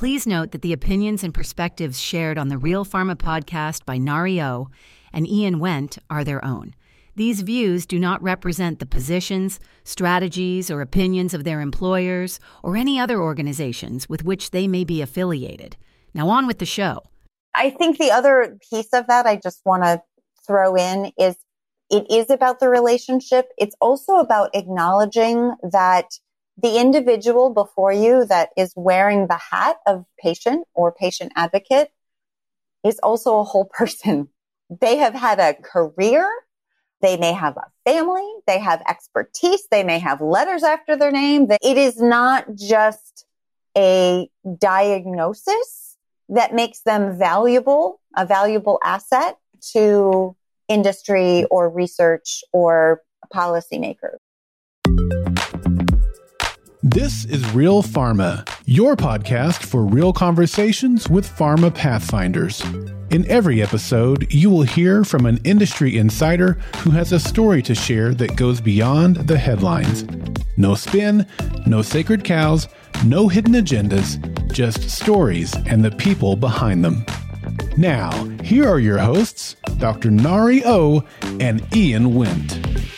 Please note that the opinions and perspectives shared on the Real Pharma podcast by Nari O and Ian Wendt are their own. These views do not represent the positions, strategies, or opinions of their employers or any other organizations with which they may be affiliated. Now on with the show. I think the other piece of that I just want to throw in is it is about the relationship. It's also about acknowledging that the individual before you that is wearing the hat of patient or patient advocate is also a whole person. They have had a career. They may have a family. They have expertise. They may have letters after their name. It is not just a diagnosis that makes them valuable, a valuable asset to industry or research or policymakers. This is Real Pharma, your podcast for real conversations with pharma pathfinders. In every episode, you will hear from an industry insider who has a story to share that goes beyond the headlines. No spin, no sacred cows, no hidden agendas, just stories and the people behind them. Now, here are your hosts, Dr. Nari O and Ian Wendt.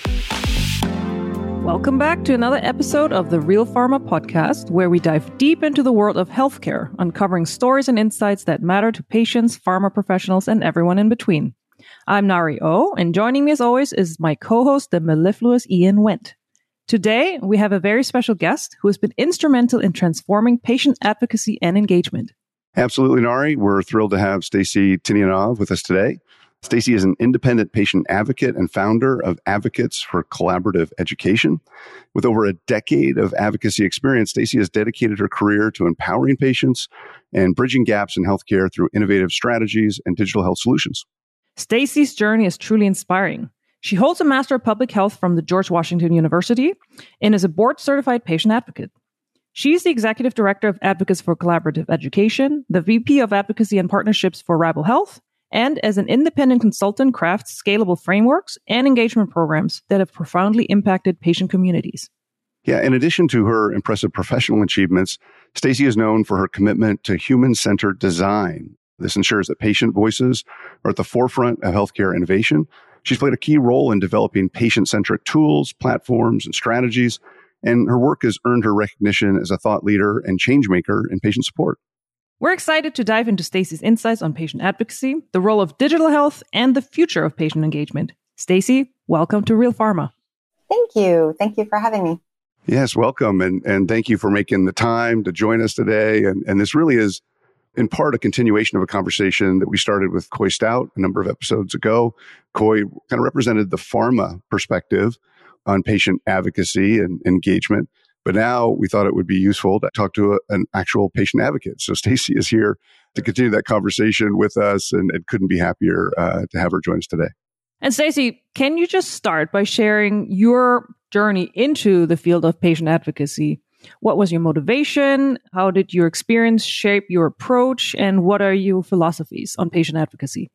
Welcome back to another episode of the Real Pharma podcast, where we dive deep into the world of healthcare, uncovering stories and insights that matter to patients, pharma professionals, and everyone in between. I'm Nari O, and joining me as always is my co-host, the mellifluous Ian Wendt. Today, we have a very special guest who has been instrumental in transforming patient advocacy and engagement. Absolutely, Nari. We're thrilled to have Stacy Tinianov with us today. Stacy is an independent patient advocate and founder of Advocates for Collaborative Education. With over a decade of advocacy experience, Stacy has dedicated her career to empowering patients and bridging gaps in healthcare through innovative strategies and digital health solutions. Stacy's journey is truly inspiring. She holds a Master of Public Health from the George Washington University and is a board-certified patient advocate. She's the Executive Director of Advocates for Collaborative Education, the VP of Advocacy and Partnerships for Rabble Health, and as an independent consultant crafts scalable frameworks and engagement programs that have profoundly impacted patient communities. Yeah, in addition to her impressive professional achievements, Stacy is known for her commitment to human-centered design. This ensures that patient voices are at the forefront of healthcare innovation. She's played a key role in developing patient-centric tools, platforms, and strategies, and her work has earned her recognition as a thought leader and change maker in patient support. We're excited to dive into Stacy's insights on patient advocacy, the role of digital health, and the future of patient engagement. Stacy, welcome to Real Pharma. Thank you. Thank you for having me. Yes, welcome. And thank you for making the time to join us today. And this really is, in part, a continuation of a conversation that we started with Coy Stout a number of episodes ago. Coy kind of represented the pharma perspective on patient advocacy and engagement. But now we thought it would be useful to talk to an actual patient advocate. So Stacy is here to continue that conversation with us and couldn't be happier to have her join us today. And Stacy, can you just start by sharing your journey into the field of patient advocacy? What was your motivation? How did your experience shape your approach? And what are your philosophies on patient advocacy?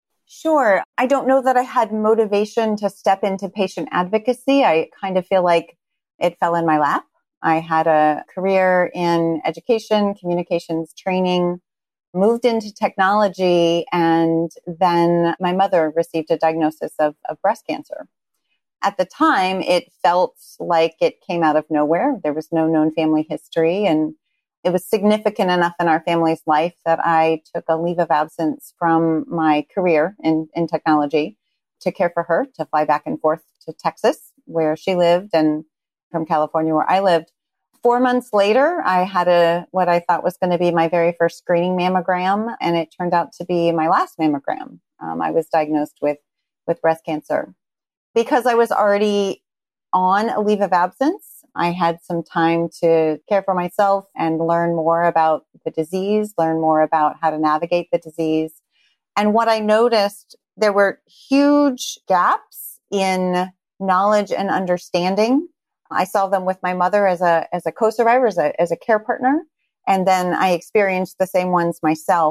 Sure. I don't know that I had motivation to step into patient advocacy. I kind of feel like it fell in my lap. I had a career in education, communications training, moved into technology, and then my mother received a diagnosis of breast cancer. At the time, it felt like it came out of nowhere. There was no known family history, and it was significant enough in our family's life that I took a leave of absence from my career in technology to care for her, to fly back and forth to Texas, where she lived, and from California, where I lived. 4 months later, I had what I thought was going to be my very first screening mammogram, and it turned out to be my last mammogram. I was diagnosed with breast cancer. Because I was already on a leave of absence, I had some time to care for myself and learn more about the disease, learn more about how to navigate the disease. And what I noticed, there were huge gaps in knowledge and understanding. I saw them with my mother as a co-survivor, as a care partner. And then I experienced the same ones myself.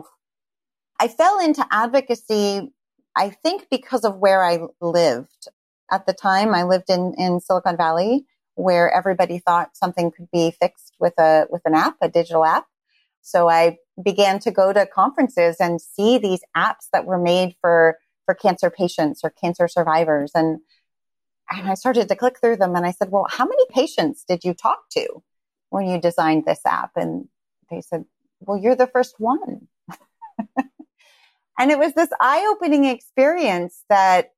I fell into advocacy, I think, because of where I lived. At the time, I lived in Silicon Valley, where everybody thought something could be fixed with an app, a digital app. So I began to go to conferences and see these apps that were made for cancer patients or cancer survivors. And I started to click through them and I said, well, how many patients did you talk to when you designed this app? And they said, well, you're the first one. And it was this eye-opening experience that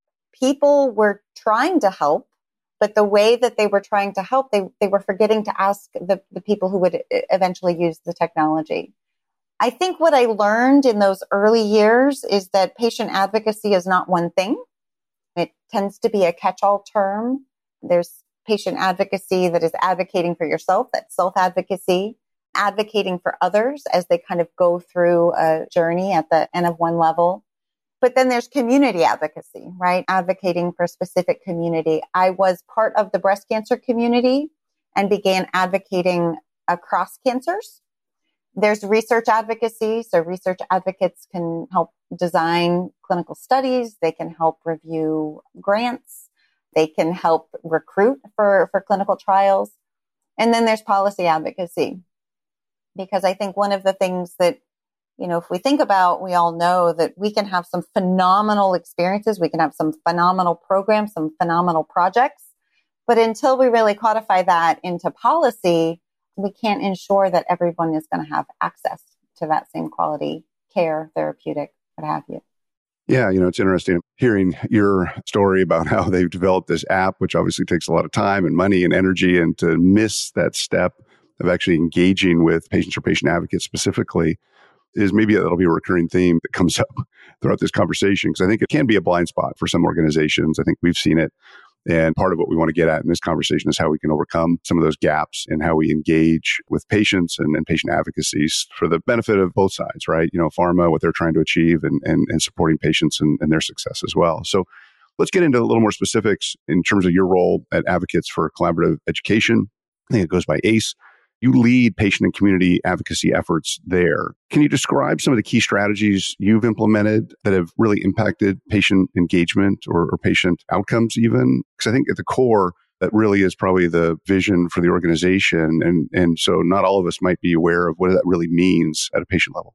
people were trying to help, but the way that they were trying to help, they were forgetting to ask the people who would eventually use the technology. I think what I learned in those early years is that patient advocacy is not one thing. It tends to be a catch-all term. There's patient advocacy that is advocating for yourself, that's self-advocacy, advocating for others as they kind of go through a journey at the N of 1 level. But then there's community advocacy, right? Advocating for a specific community. I was part of the breast cancer community and began advocating across cancers. There's research advocacy. So research advocates can help design clinical studies. They can help review grants. They can help recruit for clinical trials. And then there's policy advocacy. Because I think one of the things that, if we think about, we all know that we can have some phenomenal experiences. We can have some phenomenal programs, some phenomenal projects. But until we really codify that into policy, we can't ensure that everyone is going to have access to that same quality care, therapeutic, what have you. Yeah, it's interesting hearing your story about how they've developed this app, which obviously takes a lot of time and money and energy, and to miss that step of actually engaging with patients or patient advocates specifically is maybe that'll be a recurring theme that comes up throughout this conversation, because I think it can be a blind spot for some organizations. I think we've seen it. And part of what we want to get at in this conversation is how we can overcome some of those gaps and how we engage with patients and patient advocacies for the benefit of both sides, right? Pharma, what they're trying to achieve and supporting patients and their success as well. So let's get into a little more specifics in terms of your role at Advocates for Collaborative Education. I think it goes by ACE. You lead patient and community advocacy efforts there. Can you describe some of the key strategies you've implemented that have really impacted patient engagement or patient outcomes even? Because I think at the core, that really is probably the vision for the organization. And so not all of us might be aware of what that really means at a patient level.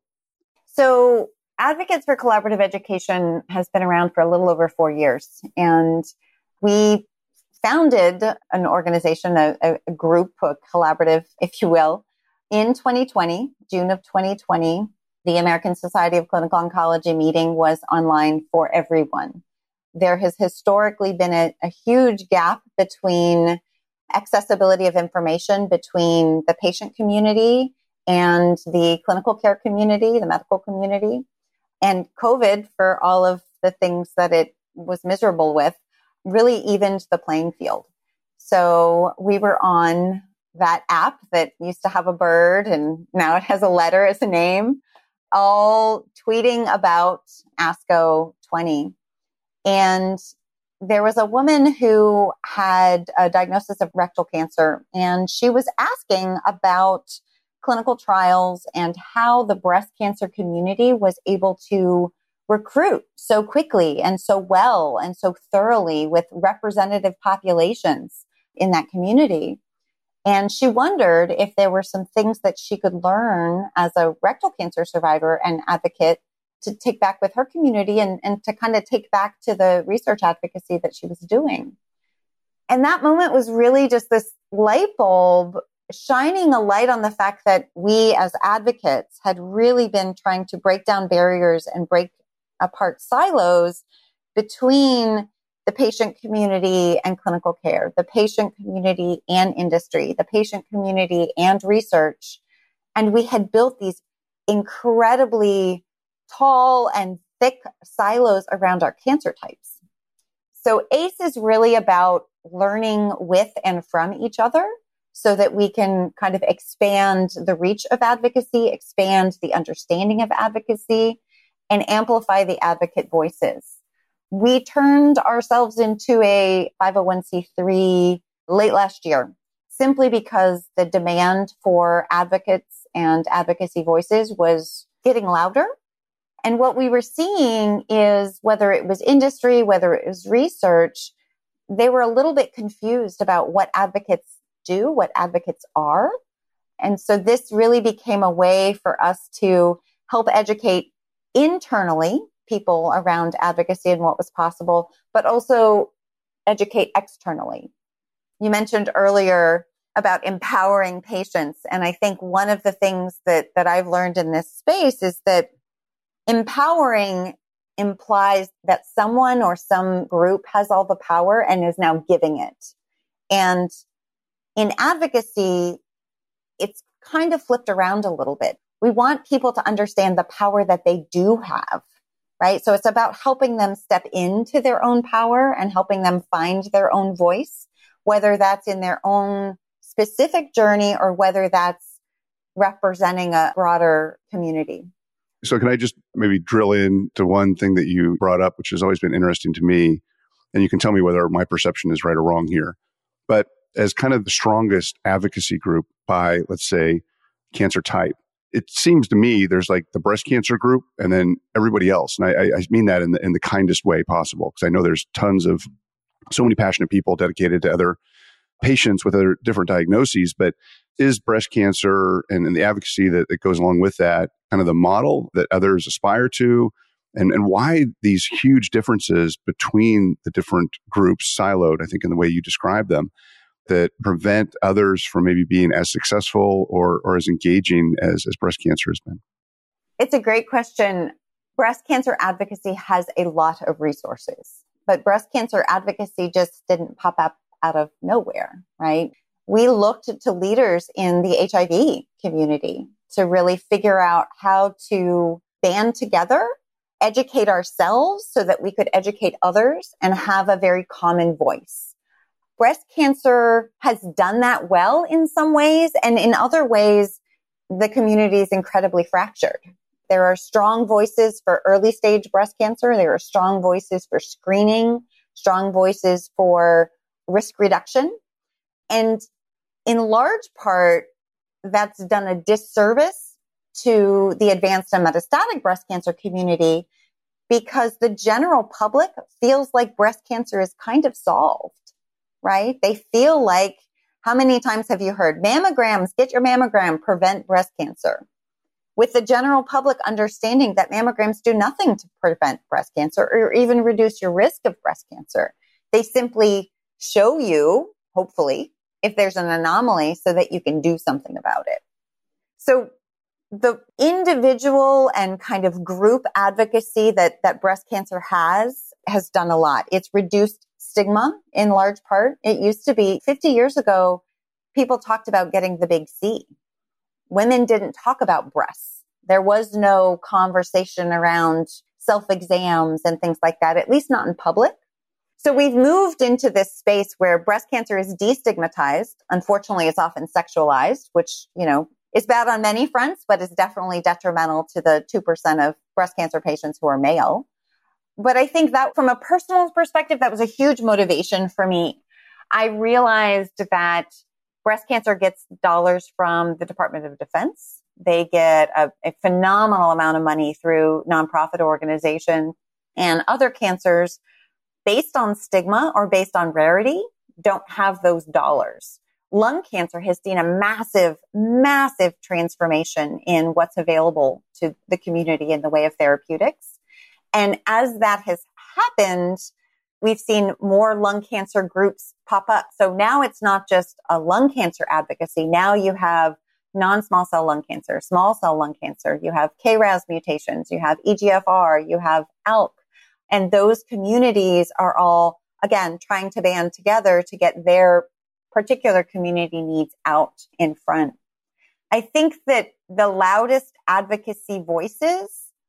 So Advocates for Collaborative Education has been around for a little over 4 years. And we founded an organization, a group, a collaborative, if you will, in 2020, June of 2020. The American Society of Clinical Oncology meeting was online for everyone. There has historically been a huge gap between accessibility of information between the patient community and the clinical care community, the medical community. And COVID, for all of the things that it was miserable with, really evened the playing field. So we were on that app that used to have a bird and now it has a letter as a name, all tweeting about ASCO 20. And there was a woman who had a diagnosis of rectal cancer, and she was asking about clinical trials and how the breast cancer community was able to recruit so quickly and so well and so thoroughly with representative populations in that community. And she wondered if there were some things that she could learn as a rectal cancer survivor and advocate to take back with her community and to kind of take back to the research advocacy that she was doing. And that moment was really just this light bulb shining a light on the fact that we as advocates had really been trying to break down barriers and break apart silos between the patient community and clinical care, the patient community and industry, the patient community and research. And we had built these incredibly tall and thick silos around our cancer types. So ACE is really about learning with and from each other so that we can kind of expand the reach of advocacy, expand the understanding of advocacy, and amplify the advocate voices. We turned ourselves into a 501c3 late last year, simply because the demand for advocates and advocacy voices was getting louder. And what we were seeing is whether it was industry, whether it was research, they were a little bit confused about what advocates do, what advocates are. And so this really became a way for us to help educate internally people around advocacy and what was possible, but also educate externally. You mentioned earlier about empowering patients. And I think one of the things that I've learned in this space is that empowering implies that someone or some group has all the power and is now giving it. And in advocacy, it's kind of flipped around a little bit. We want people to understand the power that they do have, right? So it's about helping them step into their own power and helping them find their own voice, whether that's in their own specific journey or whether that's representing a broader community. So can I just maybe drill into one thing that you brought up, which has always been interesting to me, and you can tell me whether my perception is right or wrong here. But as kind of the strongest advocacy group by, let's say, cancer type, it seems to me there's like the breast cancer group and then everybody else. And I mean that in the kindest way possible, because I know there's tons of so many passionate people dedicated to other patients with other different diagnoses. But is breast cancer and the advocacy that goes along with that kind of the model that others aspire to? And why these huge differences between the different groups siloed, I think, in the way you describe them, that prevent others from maybe being as successful or as engaging as breast cancer has been? It's a great question. Breast cancer advocacy has a lot of resources, but breast cancer advocacy just didn't pop up out of nowhere, right? We looked to leaders in the HIV community to really figure out how to band together, educate ourselves so that we could educate others and have a very common voice. Breast cancer has done that well in some ways, and in other ways, the community is incredibly fractured. There are strong voices for early stage breast cancer. There are strong voices for screening, strong voices for risk reduction. And in large part, that's done a disservice to the advanced and metastatic breast cancer community because the general public feels like breast cancer is kind of solved, right? They feel like, how many times have you heard mammograms, get your mammogram, prevent breast cancer? With the general public understanding that mammograms do nothing to prevent breast cancer or even reduce your risk of breast cancer. They simply show you, hopefully, if there's an anomaly so that you can do something about it. So the individual and kind of group advocacy that breast cancer has done a lot. It's reduced stigma in large part. It used to be 50 years ago, people talked about getting the big C. Women didn't talk about breasts. There was no conversation around self-exams and things like that, at least not in public. So we've moved into this space where breast cancer is destigmatized. Unfortunately, it's often sexualized, which, is bad on many fronts, but is definitely detrimental to the 2% of breast cancer patients who are male. But I think that from a personal perspective, that was a huge motivation for me. I realized that breast cancer gets dollars from the Department of Defense. They get a phenomenal amount of money through nonprofit organizations, and other cancers based on stigma or based on rarity don't have those dollars. Lung cancer has seen a massive, massive transformation in what's available to the community in the way of therapeutics. And as that has happened, we've seen more lung cancer groups pop up. So now it's not just a lung cancer advocacy. Now you have non-small cell lung cancer, small cell lung cancer. You have KRAS mutations. You have EGFR. You have ALK. And those communities are all, again, trying to band together to get their particular community needs out in front. I think that the loudest advocacy voices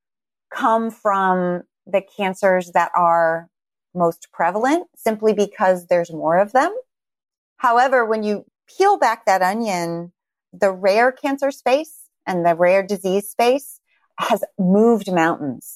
come from the cancers that are most prevalent, simply because there's more of them. However, when you peel back that onion, the rare cancer space and the rare disease space has moved mountains.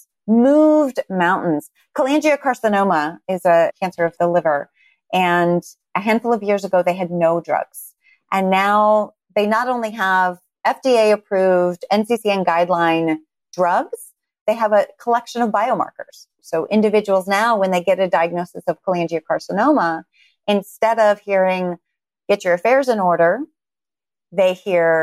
Cholangiocarcinoma is a cancer of the liver. And a handful of years ago, they had no drugs. And now they not only have FDA approved NCCN guideline drugs, they have a collection of biomarkers. So individuals now, when they get a diagnosis of cholangiocarcinoma, instead of hearing, get your affairs in order, they hear,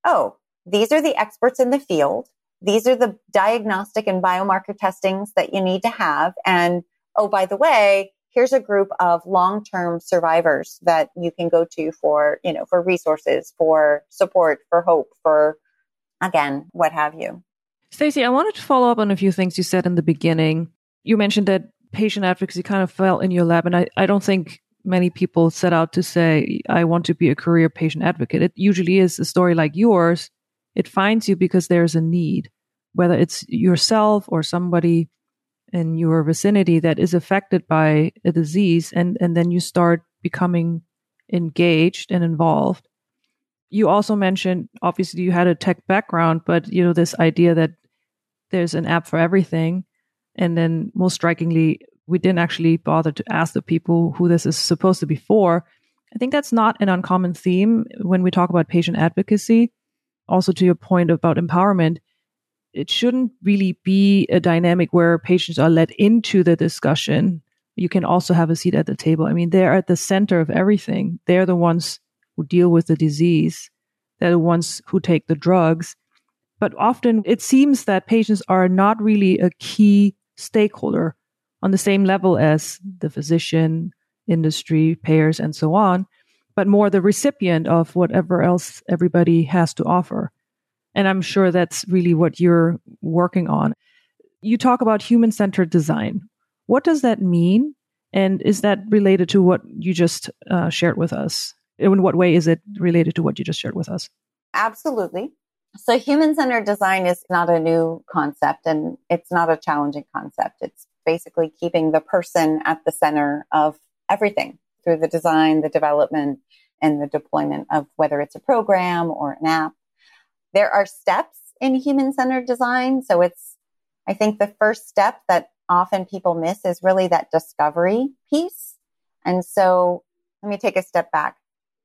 oh, these are the experts in the field. These are the diagnostic and biomarker testings that you need to have. And oh, by the way, here's a group of long-term survivors that you can go to for, for resources, for support, for hope, for, again, what have you. Stacey, I wanted to follow up on a few things you said in the beginning. You mentioned that patient advocacy kind of fell in your lap, and I don't think many people set out to say, I want to be a career patient advocate. It usually is a story like yours. It finds you because there's a need, whether it's yourself or somebody in your vicinity that is affected by a disease, and then you start becoming engaged and involved. You also mentioned, obviously, you had a tech background, but this idea that there's an app for everything. And then most strikingly, we didn't actually bother to ask the people who this is supposed to be for. I think that's not an uncommon theme when we talk about patient advocacy. Also, to your point about empowerment, it shouldn't really be a dynamic where patients are let into the discussion. You can also have a seat at the table. I mean, they're at the center of everything. They're the ones who deal with the disease. They're the ones who take the drugs. But often it seems that patients are not really a key stakeholder on the same level as the physician, industry, payers, and so on, but more the recipient of whatever else everybody has to offer. And I'm sure that's really what you're working on. You talk about human-centered design. What does that mean? And is that related to what you just shared with us? In what way is it related to what you just shared with us? Absolutely. So human-centered design is not a new concept, and it's not a challenging concept. It's basically keeping the person at the center of everything through the design, the development, and the deployment of whether it's a program or an app. There are steps in human-centered design. So I think the first step that often people miss is really that discovery piece. And so let me take a step back.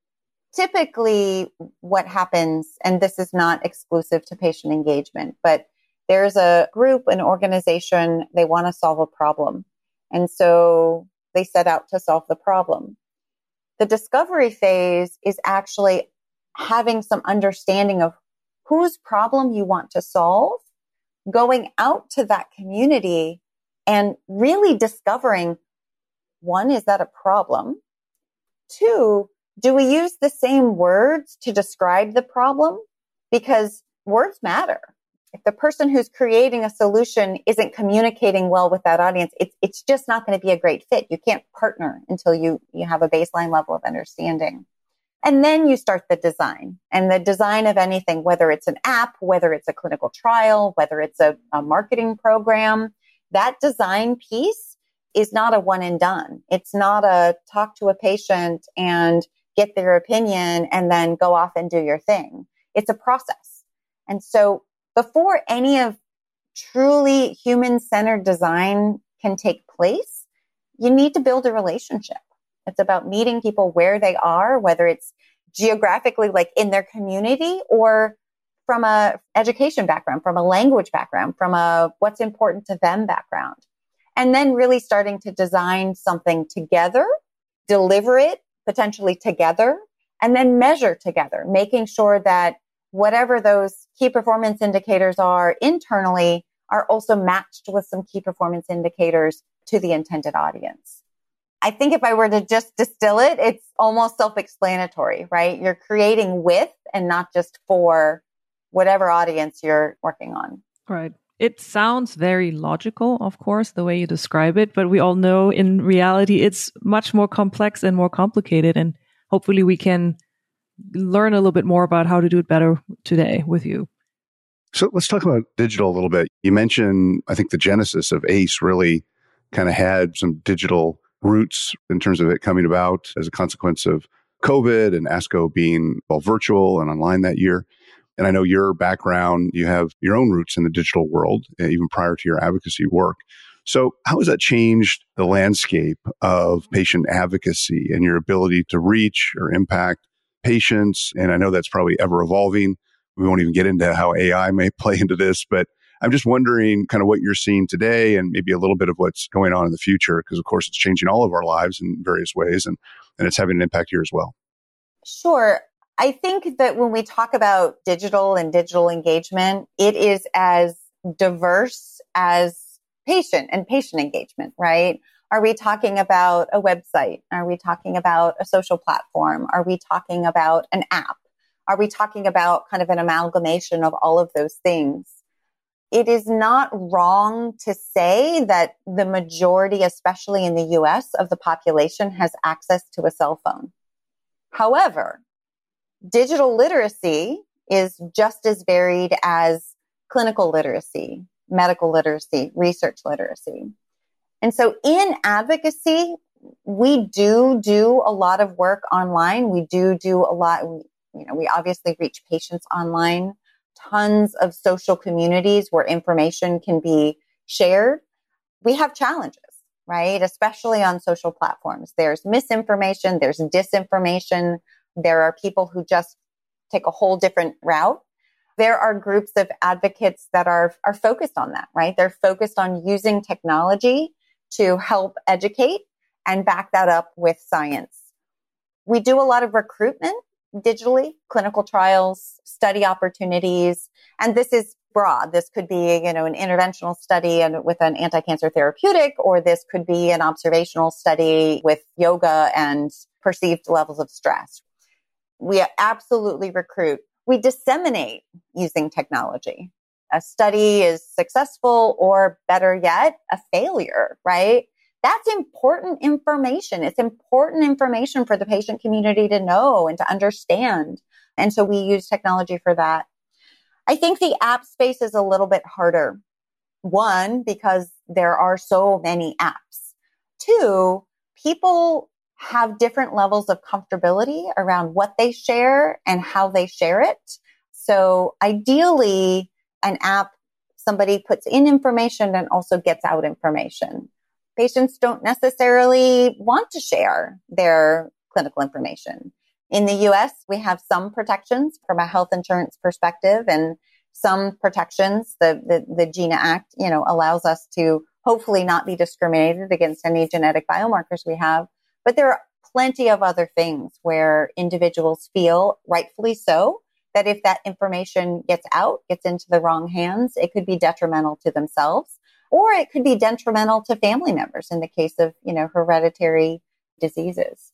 Typically, what happens, and this is not exclusive to patient engagement, but there's a group, an organization, they want to solve a problem. And so they set out to solve the problem. The discovery phase is actually having some understanding of whose problem you want to solve, going out to that community and really discovering, one, is that a problem? Two, do we use the same words to describe the problem? Because words matter. If the person who's creating a solution isn't communicating well with that audience, it's just not going to be a great fit. You can't partner until you have a baseline level of understanding. And then you start the design. And the design of anything, whether it's an app, whether it's a clinical trial, whether it's a marketing program, that design piece is not a one and done. It's not a talk to a patient and get their opinion and then go off and do your thing. It's a process. And so before any of truly human-centered design can take place, you need to build a relationship. It's about meeting people where they are, whether it's geographically, like in their community, or from a education background, from a language background, from a what's important to them background. And then really starting to design something together, deliver it potentially together, and then measure together, making sure that whatever those key performance indicators are internally are also matched with some key performance indicators to the intended audience. I think if I were to just distill it, it's almost self-explanatory, right? You're creating with and not just for whatever audience you're working on. Right. It sounds very logical, of course, the way you describe it, but we all know in reality it's much more complex and more complicated. And hopefully we can learn a little bit more about how to do it better today with you. So let's talk about digital a little bit. You mentioned, I think the genesis of ACE really kind of had some digital roots in terms of it coming about as a consequence of COVID and ASCO being all virtual and online that year. And I know your background, you have your own roots in the digital world, even prior to your advocacy work. So how has that changed the landscape of patient advocacy and your ability to reach or impact patients? And I know that's probably ever evolving. We won't even get into how AI may play into this, but I'm just wondering kind of what you're seeing today and maybe a little bit of what's going on in the future, because of course it's changing all of our lives in various ways and it's having an impact here as well. Sure. I think that when we talk about digital and digital engagement, it is as diverse as patient and patient engagement, right? Are we talking about a website? Are we talking about a social platform? Are we talking about an app? Are we talking about kind of an amalgamation of all of those things? It is not wrong to say that the majority, especially in the US, of the population has access to a cell phone. However, digital literacy is just as varied as clinical literacy, medical literacy, research literacy. And so in advocacy, we do a lot of work online. We do a lot, we obviously reach patients online, tons of social communities where information can be shared. We have challenges, right? Especially on social platforms. There's misinformation, there's disinformation. There are people who just take a whole different route. There are groups of advocates that are focused on that, right? They're focused on using technology to help educate and back that up with science. We do a lot of recruitment digitally, clinical trials, study opportunities, and this is broad. This could be, an interventional study and with an anti-cancer therapeutic, or this could be an observational study with yoga and perceived levels of stress. We absolutely recruit. We disseminate using technology. A study is successful, or better yet, a failure, right? That's important information. It's important information for the patient community to know and to understand. And so we use technology for that. I think the app space is a little bit harder. One, because there are so many apps. Two, people have different levels of comfortability around what they share and how they share it. So ideally, an app, somebody puts in information and also gets out information. Patients don't necessarily want to share their clinical information. In the US, we have some protections from a health insurance perspective, and some protections. The GINA Act, allows us to hopefully not be discriminated against any genetic biomarkers we have. But there are plenty of other things where individuals feel, rightfully so, that if that information gets into the wrong hands, it could be detrimental to themselves, or it could be detrimental to family members in the case of, hereditary diseases.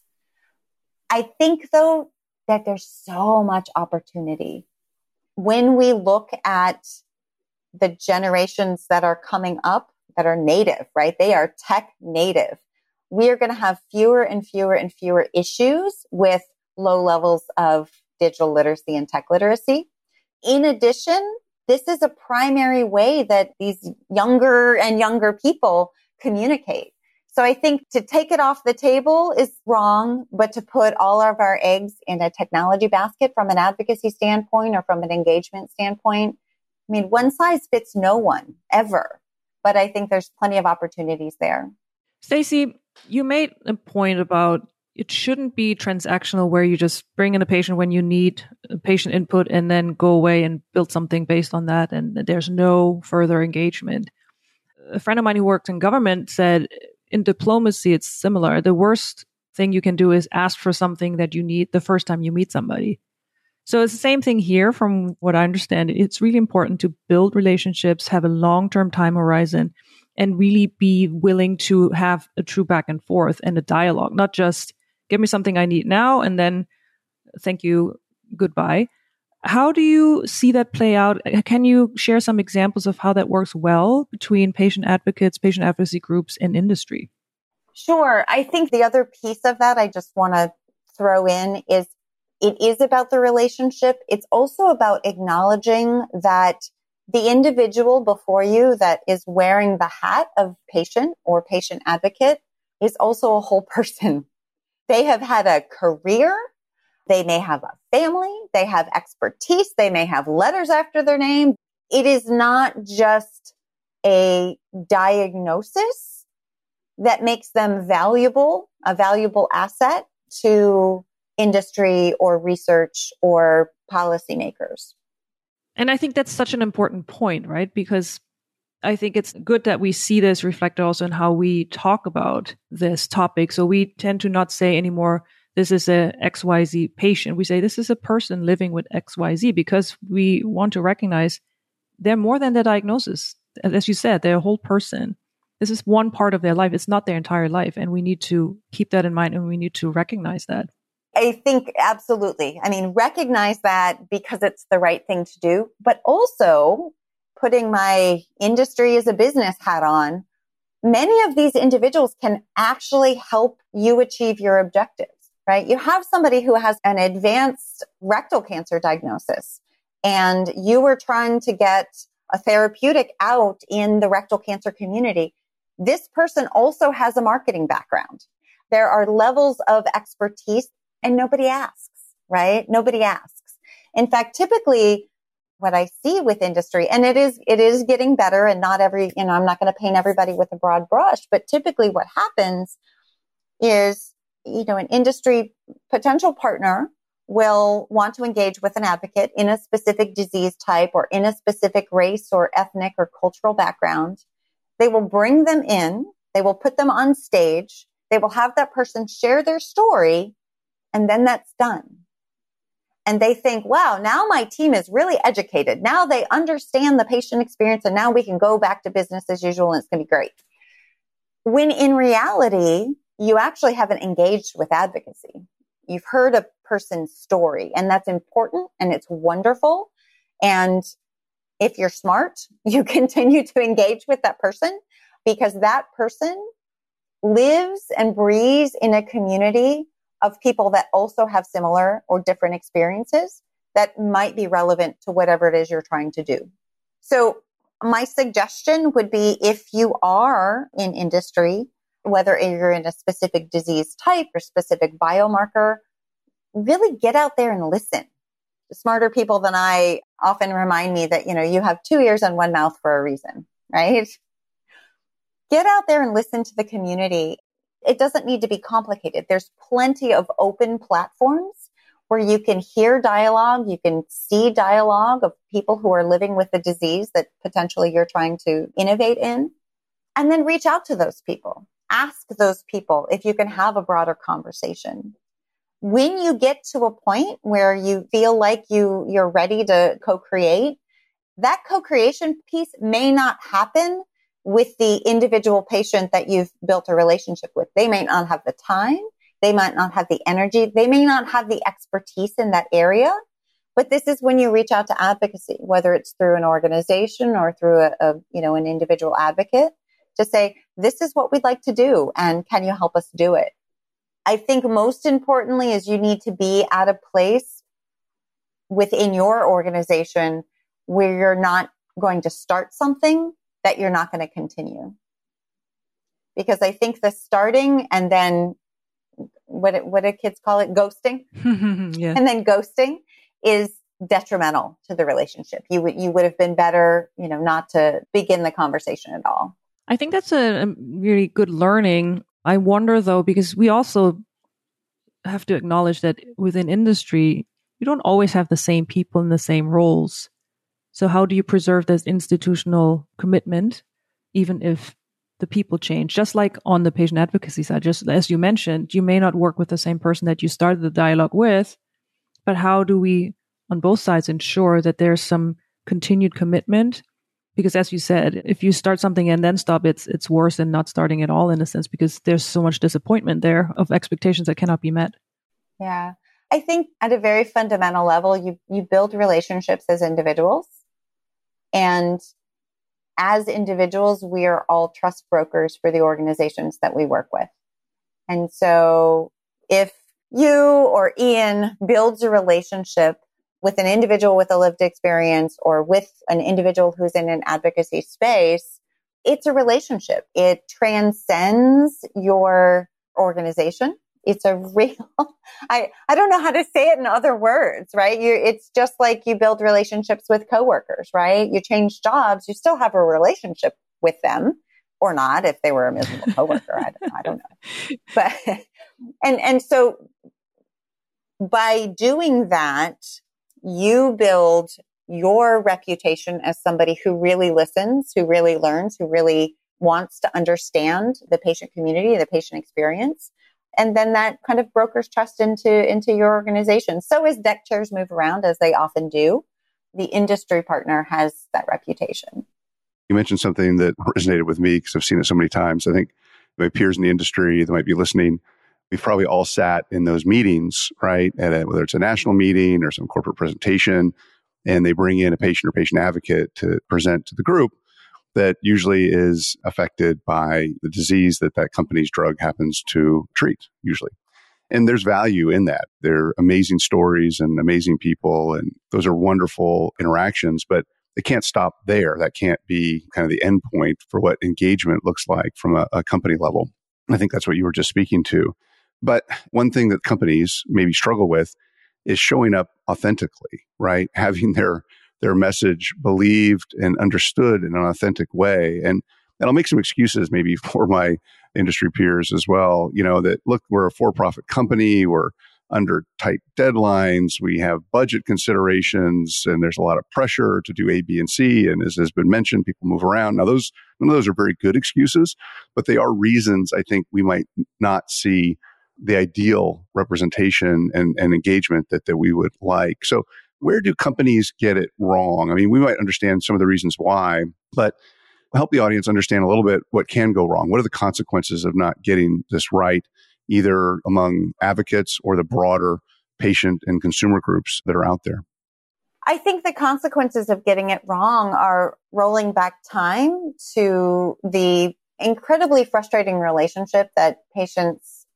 I think, though, that there's so much opportunity. When we look at the generations that are coming up that are native, right? They are tech native. We are going to have fewer and fewer and fewer issues with low levels of digital literacy and tech literacy. In addition, this is a primary way that these younger and younger people communicate. So I think to take it off the table is wrong, but to put all of our eggs in a technology basket from an advocacy standpoint or from an engagement standpoint, one size fits no one ever. But I think there's plenty of opportunities there. Stacey, you made a point about it shouldn't be transactional where you just bring in a patient when you need patient input and then go away and build something based on that, and there's no further engagement. A friend of mine who worked in government said in diplomacy, it's similar. The worst thing you can do is ask for something that you need the first time you meet somebody. So it's the same thing here from what I understand. It's really important to build relationships, have a long-term time horizon, and really be willing to have a true back and forth and a dialogue, not just give me something I need now and then thank you, goodbye. How do you see that play out? Can you share some examples of how that works well between patient advocates, patient advocacy groups, and industry? Sure. I think the other piece of that I just want to throw in is it is about the relationship. It's also about acknowledging that the individual before you that is wearing the hat of patient or patient advocate is also a whole person. They have had a career. They may have a family. They have expertise. They may have letters after their name. It is not just a diagnosis that makes them a valuable asset to industry or research or policymakers. And I think that's such an important point, right? Because I think it's good that we see this reflected also in how we talk about this topic. So we tend to not say anymore this is a XYZ patient. We say this is a person living with XYZ because we want to recognize they're more than their diagnosis. As you said, they're a whole person. This is one part of their life. It's not their entire life. And we need to keep that in mind, and we need to recognize that. I think absolutely. I mean, recognize that because it's the right thing to do, but also putting my industry as a business hat on, many of these individuals can actually help you achieve your objectives, right? You have somebody who has an advanced rectal cancer diagnosis, and you were trying to get a therapeutic out in the rectal cancer community. This person also has a marketing background. There are levels of expertise, and nobody asks, right? Nobody asks. In fact, typically what I see with industry, and it is getting better, and not every, I'm not going to paint everybody with a broad brush, but typically what happens is, an industry potential partner will want to engage with an advocate in a specific disease type or in a specific race or ethnic or cultural background. They will bring them in, they will put them on stage, they will have that person share their story, and then that's done. And they think, wow, now my team is really educated. Now they understand the patient experience, and now we can go back to business as usual, and it's going to be great. When in reality, you actually haven't engaged with advocacy. You've heard a person's story, and that's important and it's wonderful. And if you're smart, you continue to engage with that person because that person lives and breathes in a community of people that also have similar or different experiences that might be relevant to whatever it is you're trying to do. So my suggestion would be, if you are in industry, whether you're in a specific disease type or specific biomarker, really get out there and listen. The smarter people than I often remind me that, you have 2 ears and 1 mouth for a reason, right? Get out there and listen to the community. It doesn't need to be complicated. There's plenty of open platforms where you can hear dialogue, you can see dialogue of people who are living with the disease that potentially you're trying to innovate in, and then reach out to those people. Ask those people if you can have a broader conversation. When you get to a point where you feel like you're ready to co-create, that co-creation piece may not happen with the individual patient that you've built a relationship with. They may not have the time. They might not have the energy. They may not have the expertise in that area. But this is when you reach out to advocacy, whether it's through an organization or through an individual advocate, to say, this is what we'd like to do, and can you help us do it? I think most importantly is you need to be at a place within your organization where you're not going to start something that you're not going to continue. Because I think the starting and then what do kids call it? Ghosting. Yeah. And then ghosting is detrimental to the relationship. You would have been better, not to begin the conversation at all. I think that's a really good learning. I wonder though, because we also have to acknowledge that within industry, you don't always have the same people in the same roles. So how do you preserve this institutional commitment, even if the people change? Just like on the patient advocacy side, just as you mentioned, you may not work with the same person that you started the dialogue with, but how do we, on both sides, ensure that there's some continued commitment? Because as you said, if you start something and then stop, it's worse than not starting at all, in a sense, because there's so much disappointment there of expectations that cannot be met. Yeah. I think at a very fundamental level, you build relationships as individuals. And as individuals, we are all trust brokers for the organizations that we work with. And so if you or Ian builds a relationship with an individual with a lived experience or with an individual who's in an advocacy space, it's a relationship. It transcends your organization. It's a real, I don't know how to say it in other words, right? It's just like you build relationships with coworkers, right? You change jobs, you still have a relationship with them, or not if they were a miserable coworker. I don't know. But, and so by doing that, you build your reputation as somebody who really listens, who really learns, who really wants to understand the patient community, the patient experience. And then that kind of brokers trust into your organization. So as deck chairs move around, as they often do, the industry partner has that reputation. You mentioned something that resonated with me because I've seen it so many times. I think my peers in the industry that might be listening, we've probably all sat in those meetings, right? Whether it's a national meeting or some corporate presentation, and they bring in a patient or patient advocate to present to the group that usually is affected by the disease that company's drug happens to treat, usually. And there's value in that. They're amazing stories and amazing people, and those are wonderful interactions, but it can't stop there. That can't be kind of the end point for what engagement looks like from a company level. I think that's what you were just speaking to. But one thing that companies maybe struggle with is showing up authentically, right? Having their message believed and understood in an authentic way. And I'll make some excuses maybe for my industry peers as well, that look, we're a for-profit company, we're under tight deadlines, we have budget considerations, and there's a lot of pressure to do A, B, and C. And as has been mentioned, people move around. Now, none of those are very good excuses, but they are reasons I think we might not see the ideal representation and engagement that we would like. So where do companies get it wrong? I mean, we might understand some of the reasons why, but help the audience understand a little bit what can go wrong. What are the consequences of not getting this right, either among advocates or the broader patient and consumer groups that are out there? I think the consequences of getting it wrong are rolling back time to the incredibly frustrating relationship that patients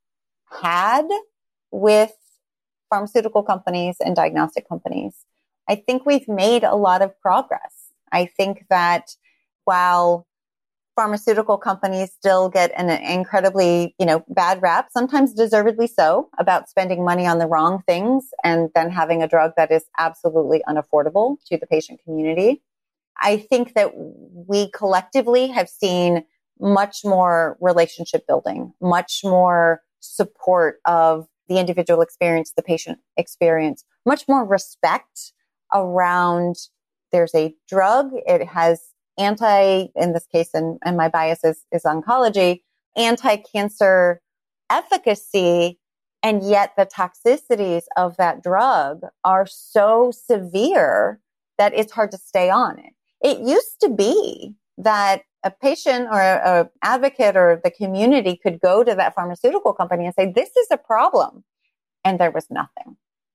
had with pharmaceutical companies and diagnostic companies. I think we've made a lot of progress. I think that while pharmaceutical companies still get an incredibly, bad rap, sometimes deservedly so, about spending money on the wrong things and then having a drug that is absolutely unaffordable to the patient community. I think that we collectively have seen much more relationship building, much more support of the individual experience, the patient experience, much more respect around there's a drug. It has in this case, and my bias is oncology, anti-cancer efficacy, and yet the toxicities of that drug are so severe that it's hard to stay on it. It used to be that a patient or an advocate or the community could go to that pharmaceutical company and say, this is a problem. And there was nothing.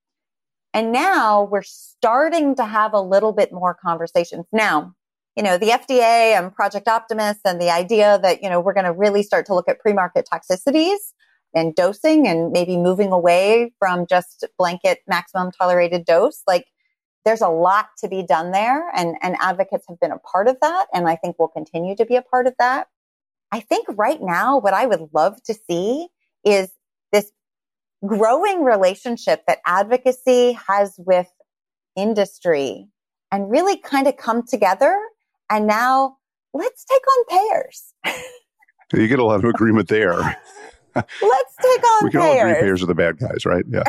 And now we're starting to have a little bit more conversations. Now, the FDA and Project Optimus and the idea that, we're going to really start to look at pre-market toxicities and dosing and maybe moving away from just blanket maximum tolerated dose. Like, there's a lot to be done there. And advocates have been a part of that. And I think will continue to be a part of that. I think right now, what I would love to see is this growing relationship that advocacy has with industry and really kind of come together. And now let's take on payers. You get a lot of agreement there. Let's take on we can payers. all agree payers are the bad guys, right? Yeah.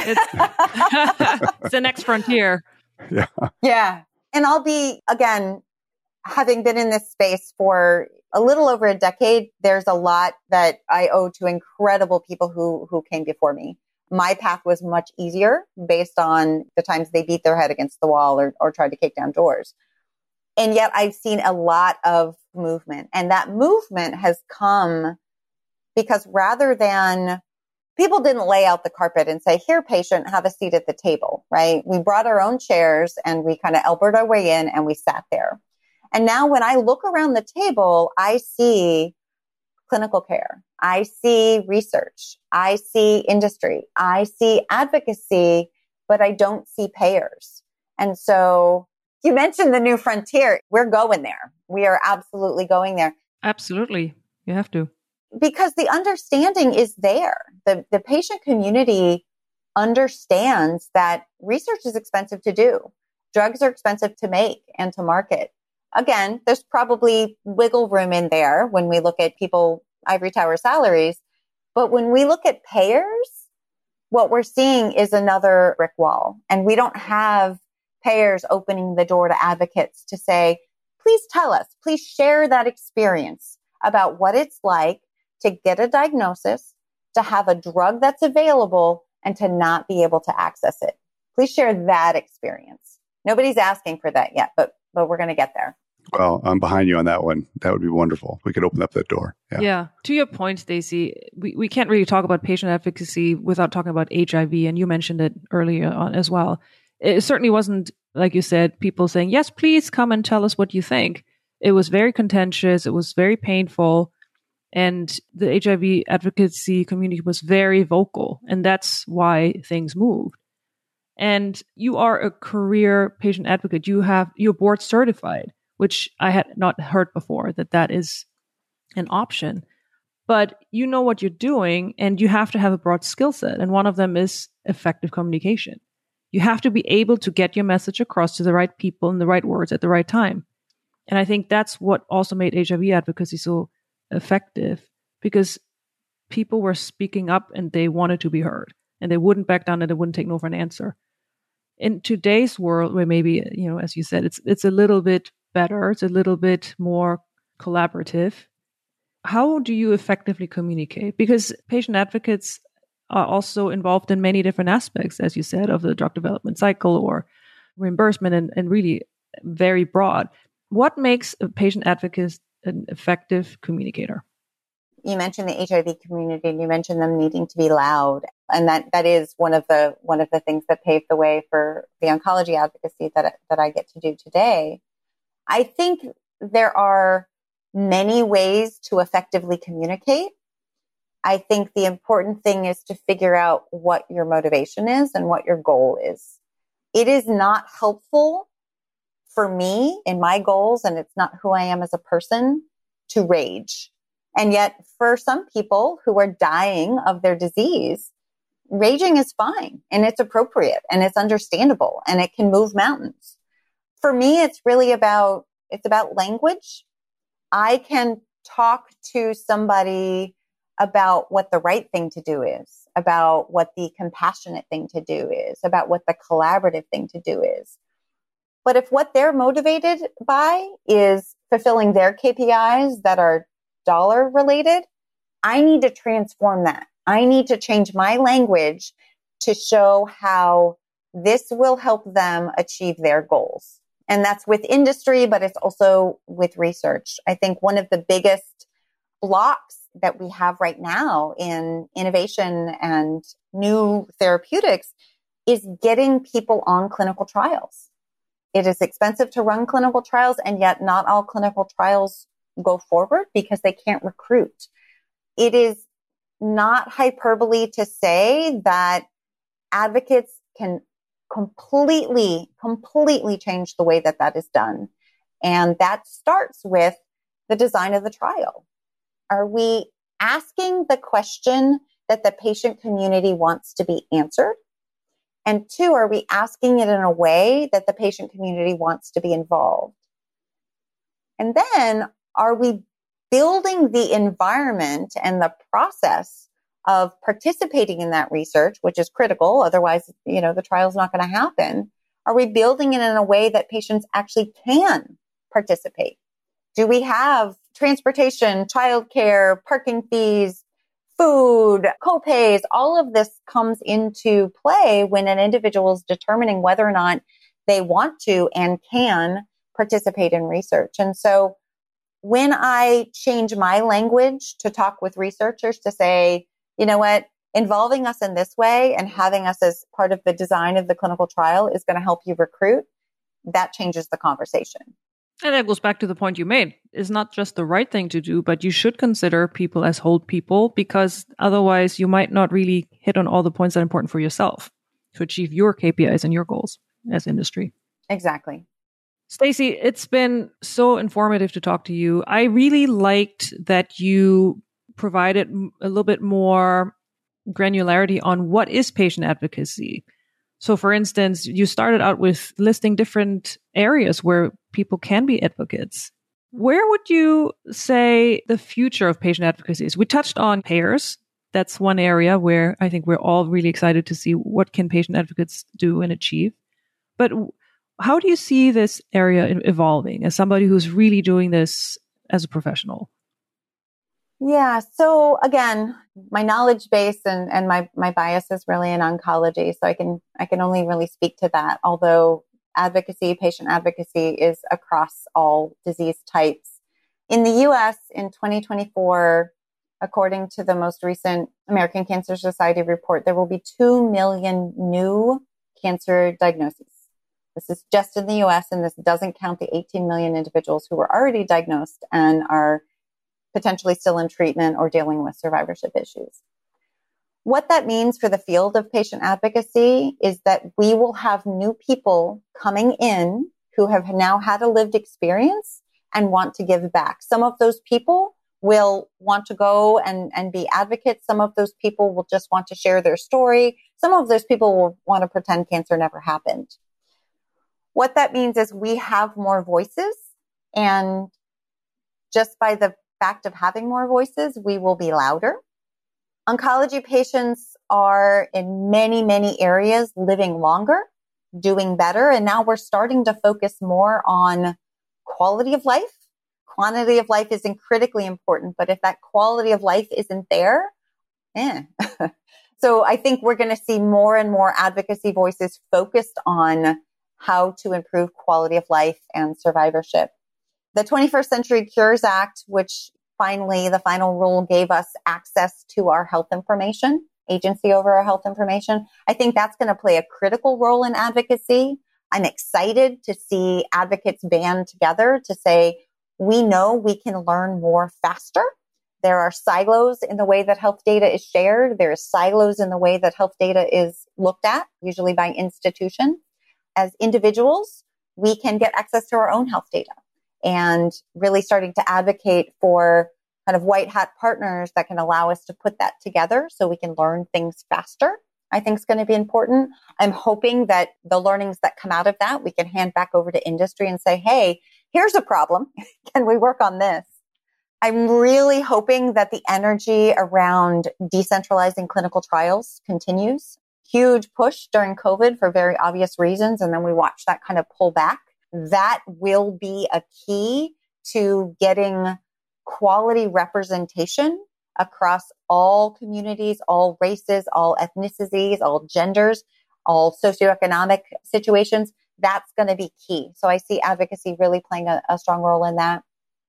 It's the next frontier. Yeah. Yeah. And I'll be, again, having been in this space for a little over a decade, there's a lot that I owe to incredible people who came before me. My path was much easier based on the times they beat their head against the wall or tried to kick down doors. And yet I've seen a lot of movement. And that movement has come because rather than people didn't lay out the carpet and say, here, patient, have a seat at the table, right? We brought our own chairs and we kind of elbowed our way in and we sat there. And now when I look around the table, I see clinical care. I see research. I see industry. I see advocacy, but I don't see payers. And so you mentioned the new frontier. We're going there. We are absolutely going there. Absolutely. You have to. Because the understanding is there. The patient community understands that research is expensive to do. Drugs are expensive to make and to market. Again, there's probably wiggle room in there when we look at people, ivory tower salaries. But when we look at payers, what we're seeing is another brick wall. And we don't have payers opening the door to advocates to say, please tell us, please share that experience about what it's like to get a diagnosis, to have a drug that's available and to not be able to access it? Please share that experience. Nobody's asking for that yet, but we're going to get there. Well, I'm behind you on that one. That would be wonderful. We could open up that door. Yeah. To your point, Stacey, we can't really talk about patient advocacy without talking about HIV. And you mentioned it earlier on as well. It certainly wasn't, like you said, people saying, yes, please come and tell us what you think. It was very contentious. It was very painful. And the HIV advocacy community was very vocal. And that's why things moved. And you are a career patient advocate. You're board certified, which I had not heard before, that is an option. But you know what you're doing, and you have to have a broad skill set. And one of them is effective communication. You have to be able to get your message across to the right people in the right words at the right time. And I think that's what also made HIV advocacy so effective, because people were speaking up and they wanted to be heard, and they wouldn't back down and they wouldn't take no for an answer. In today's world, where maybe, as you said, it's a little bit better, it's a little bit more collaborative. How do you effectively communicate? Because patient advocates are also involved in many different aspects, as you said, of the drug development cycle or reimbursement, and really very broad. What makes a patient advocate an effective communicator? You mentioned the HIV community, and you mentioned them needing to be loud. And that is one of the things that paved the way for the oncology advocacy that I get to do today. I think there are many ways to effectively communicate. I think the important thing is to figure out what your motivation is and what your goal is. It is not helpful for me in my goals, and it's not who I am as a person, to rage. And yet for some people who are dying of their disease, raging is fine and it's appropriate and it's understandable and it can move mountains. For me, it's about language. I can talk to somebody about what the right thing to do is, about what the compassionate thing to do is, about what the collaborative thing to do is. But if what they're motivated by is fulfilling their KPIs that are dollar related, I need to transform that. I need to change my language to show how this will help them achieve their goals. And that's with industry, but it's also with research. I think one of the biggest blocks that we have right now in innovation and new therapeutics is getting people on clinical trials. It is expensive to run clinical trials, and yet not all clinical trials go forward because they can't recruit. It is not hyperbole to say that advocates can completely change the way that is done. And that starts with the design of the trial. Are we asking the question that the patient community wants to be answered? And two, are we asking it in a way that the patient community wants to be involved? And then, are we building the environment and the process of participating in that research, which is critical? Otherwise, the trial's not going to happen. Are we building it in a way that patients actually can participate? Do we have transportation, childcare, parking fees, food, co-pays? All of this comes into play when an individual is determining whether or not they want to and can participate in research. And so when I change my language to talk with researchers to say, you know what, involving us in this way and having us as part of the design of the clinical trial is going to help you recruit, that changes the conversation. And that goes back to the point you made. It's not just the right thing to do, but you should consider people as whole people, because otherwise you might not really hit on all the points that are important for yourself to achieve your KPIs and your goals as industry. Exactly. Stacey, it's been so informative to talk to you. I really liked that you provided a little bit more granularity on what is patient advocacy. So for instance, you started out with listing different areas where people can be advocates. Where would you say the future of patient advocacy is? We touched on payers. That's one area where I think we're all really excited to see what can patient advocates do and achieve. But how do you see this area evolving as somebody who's really doing this as a professional? Yeah. So again, my knowledge base and my bias is really in oncology. So I can only really speak to that. Although patient advocacy is across all disease types. In the US in 2024, according to the most recent American Cancer Society report, there will be 2 million new cancer diagnoses. This is just in the US, and this doesn't count the 18 million individuals who were already diagnosed and are potentially still in treatment or dealing with survivorship issues. What that means for the field of patient advocacy is that we will have new people coming in who have now had a lived experience and want to give back. Some of those people will want to go and be advocates. Some of those people will just want to share their story. Some of those people will want to pretend cancer never happened. What that means is we have more voices, and just by the fact of having more voices, we will be louder. Oncology patients are in many, many areas living longer, doing better. And now we're starting to focus more on quality of life. Quantity of life is critically important, but if that quality of life isn't there, So I think we're going to see more and more advocacy voices focused on how to improve quality of life and survivorship. The 21st Century Cures Act, which the final rule gave us access to our health information, agency over our health information. I think that's going to play a critical role in advocacy. I'm excited to see advocates band together to say, we know we can learn more faster. There are silos in the way that health data is shared. There are silos in the way that health data is looked at, usually by institution. As individuals, we can get access to our own health data, and really starting to advocate for kind of white hat partners that can allow us to put that together so we can learn things faster, I think is going to be important. I'm hoping that the learnings that come out of that, we can hand back over to industry and say, hey, here's a problem. Can we work on this? I'm really hoping that the energy around decentralizing clinical trials continues. Huge push during COVID for very obvious reasons. And then we watch that kind of pull back. That will be a key to getting quality representation across all communities, all races, all ethnicities, all genders, all socioeconomic situations. That's going to be key. So I see advocacy really playing a strong role in that.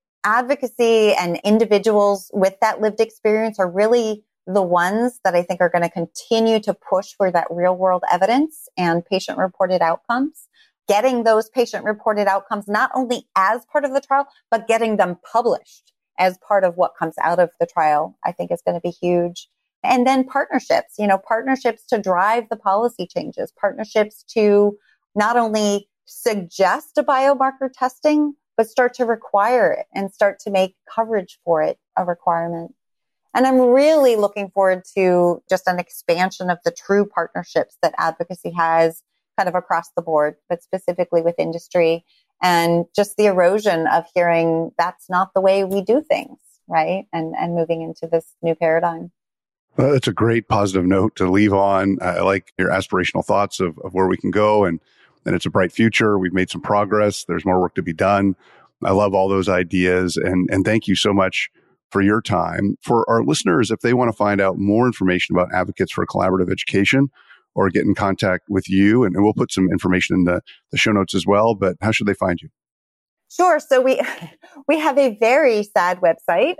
Advocacy and individuals with that lived experience are really the ones that I think are going to continue to push for that real world evidence and patient reported outcomes. Getting those patient reported outcomes, not only as part of the trial, but getting them published as part of what comes out of the trial, I think is going to be huge. And then partnerships, partnerships to drive the policy changes, partnerships to not only suggest a biomarker testing, but start to require it and start to make coverage for it a requirement. And I'm really looking forward to just an expansion of the true partnerships that advocacy has kind of across the board, but specifically with industry, and just the erosion of hearing that's not the way we do things, right? And moving into this new paradigm. Well, that's a great positive note to leave on. I like your aspirational thoughts of where we can go, and it's a bright future. We've made some progress. There's more work to be done. I love all those ideas, and thank you so much for your time. For our listeners, if they want to find out more information about Advocates for Collaborative Education or get in contact with you, and we'll put some information in the show notes as well, but how should they find you? Sure. So we have a very sad website,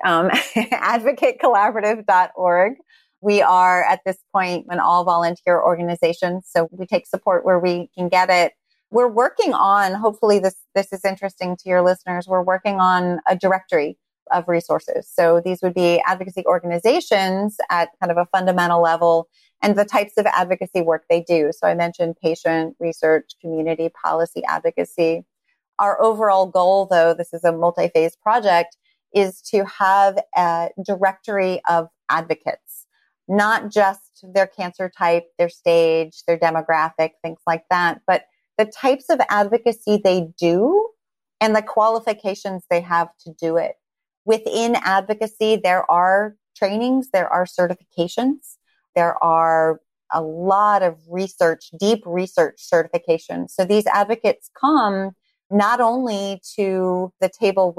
advocatecollaborative.org. We are at this point an all volunteer organization, so we take support where we can get it. We're working on, hopefully this is interesting to your listeners, we're working on a directory of resources. So these would be advocacy organizations at kind of a fundamental level and the types of advocacy work they do. So I mentioned patient research, community policy advocacy. Our overall goal, though, this is a multi-phase project, is to have a directory of advocates, not just their cancer type, their stage, their demographic, things like that, but the types of advocacy they do and the qualifications they have to do it. Within advocacy, there are trainings, there are certifications, there are a lot of research, deep research certifications. So these advocates come not only to the table with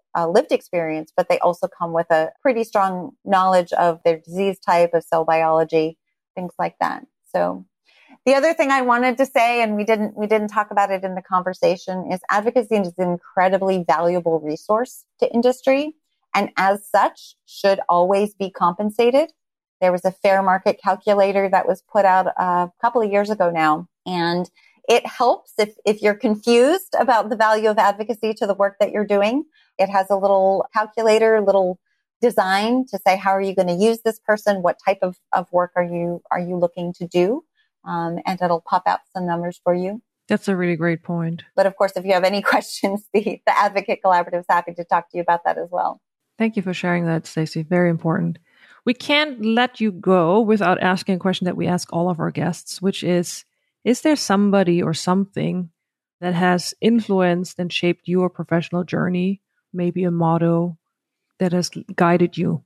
lived experience, but they also come with a pretty strong knowledge of their disease type, of cell biology, things like that. So the other thing I wanted to say, and we didn't talk about it in the conversation, is advocacy is an incredibly valuable resource to industry, and as such should always be compensated. There was a fair market calculator that was put out a couple of years ago now, and it helps if you're confused about the value of advocacy to the work that you're doing. It has a little calculator, little design to say, how are you going to use this person? What type of work are you looking to do? And it'll pop out some numbers for you. That's a really great point. But of course, if you have any questions, the Advocate Collaborative is happy to talk to you about that as well. Thank you for sharing that, Stacey. Very important. We can't let you go without asking a question that we ask all of our guests, which is there somebody or something that has influenced and shaped your professional journey? Maybe a motto that has guided you?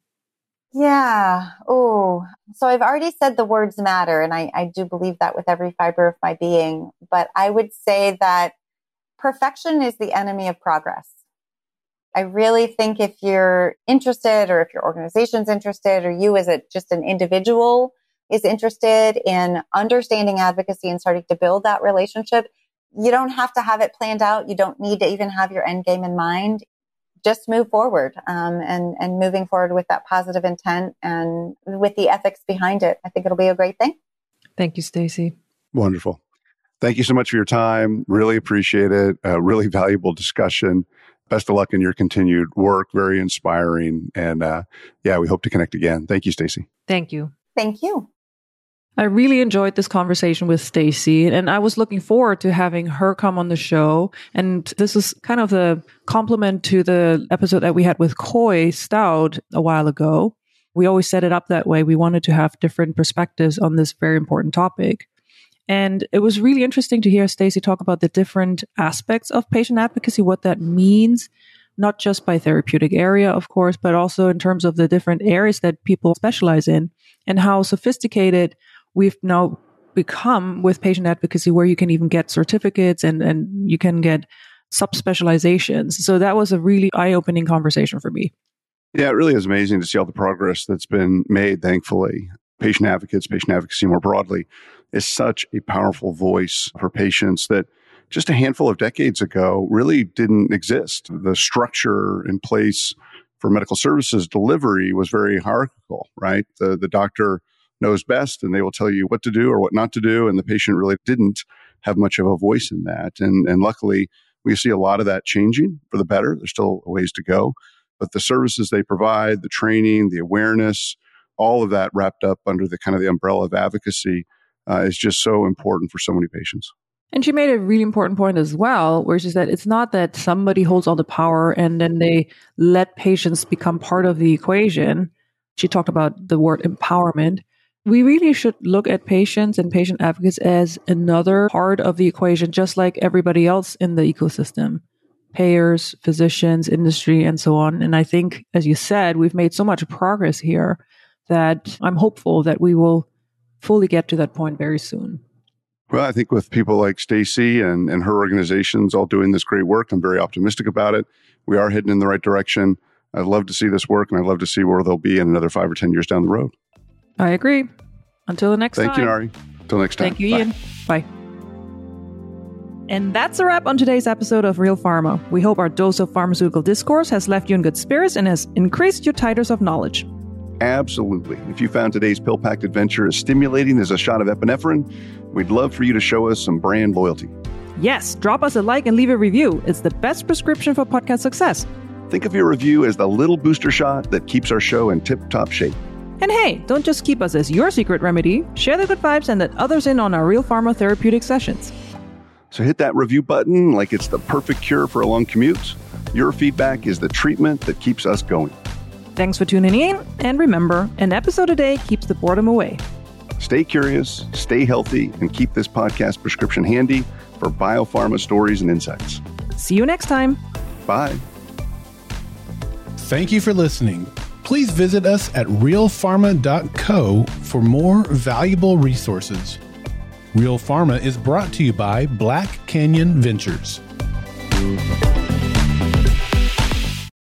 Yeah. Oh, so I've already said the words matter, and I do believe that with every fiber of my being. But I would say that perfection is the enemy of progress. I really think if you're interested, or if your organization's interested, or you as just an individual is interested in understanding advocacy and starting to build that relationship, you don't have to have it planned out. You don't need to even have your end game in mind. Just move forward, and moving forward with that positive intent and with the ethics behind it. I think it'll be a great thing. Thank you, Stacey. Wonderful. Thank you so much for your time. Really appreciate it. Really valuable discussion. Best of luck in your continued work. Very inspiring. And we hope to connect again. Thank you, Stacey. Thank you. Thank you. I really enjoyed this conversation with Stacey, and I was looking forward to having her come on the show. And this is kind of the complement to the episode that we had with Coy Stout a while ago. We always set it up that way. We wanted to have different perspectives on this very important topic. And it was really interesting to hear Stacey talk about the different aspects of patient advocacy, what that means, not just by therapeutic area, of course, but also in terms of the different areas that people specialize in, and how sophisticated we've now become with patient advocacy, where you can even get certificates and you can get subspecializations. So that was a really eye-opening conversation for me. Yeah, it really is amazing to see all the progress that's been made, thankfully. Patient advocates, patient advocacy more broadly, is such a powerful voice for patients that just a handful of decades ago really didn't exist. The structure in place for medical services delivery was very hierarchical, right? The doctor knows best, and they will tell you what to do or what not to do. And the patient really didn't have much of a voice in that. And luckily, we see a lot of that changing for the better. There's still a ways to go, but the services they provide, the training, the awareness, all of that wrapped up under the kind of the umbrella of advocacy is just so important for so many patients. And she made a really important point as well, which is that it's not that somebody holds all the power and then they let patients become part of the equation. She talked about the word empowerment. We really should look at patients and patient advocates as another part of the equation, just like everybody else in the ecosystem, payers, physicians, industry, and so on. And I think, as you said, we've made so much progress here that I'm hopeful that we will fully get to that point very soon. Well, I think with people like Stacey and her organizations all doing this great work, I'm very optimistic about it. We are heading in the right direction. I'd love to see this work, and I'd love to see where they'll be in another 5 or 10 years down the road. I agree. Until the next time. Thank you, Nari. Until next time. Thank you, Ian. Bye. And that's a wrap on today's episode of Real Pharma. We hope our dose of pharmaceutical discourse has left you in good spirits and has increased your titers of knowledge. Absolutely. If you found today's pill-packed adventure as stimulating as a shot of epinephrine, we'd love for you to show us some brand loyalty. Yes, drop us a like and leave a review. It's the best prescription for podcast success. Think of your review as the little booster shot that keeps our show in tip-top shape. And hey, don't just keep us as your secret remedy. Share the good vibes and let others in on our Real Pharma therapeutic sessions. So hit that review button like it's the perfect cure for a long commute. Your feedback is the treatment that keeps us going. Thanks for tuning in. And remember, an episode a day keeps the boredom away. Stay curious, stay healthy, and keep this podcast prescription handy for biopharma stories and insights. See you next time. Bye. Thank you for listening. Please visit us at realpharma.co for more valuable resources. Real Pharma is brought to you by Black Canyon Ventures.